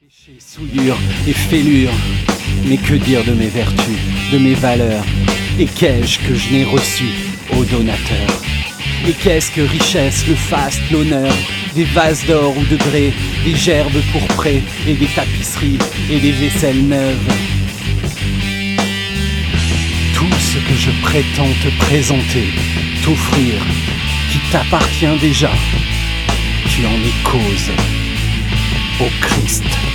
Péché, souillure et fêlure, mais que dire de mes vertus, de mes valeurs? Et qu'ai-je que je n'ai reçu, ô donateur? Et qu'est-ce que richesse, le faste, l'honneur? Des vases d'or ou de grès, des gerbes pourprées, et des tapisseries, et des vaisselles neuves. Tout ce que je prétends te présenter, t'offrir, qui t'appartient déjà, tu en es cause, ô Christ.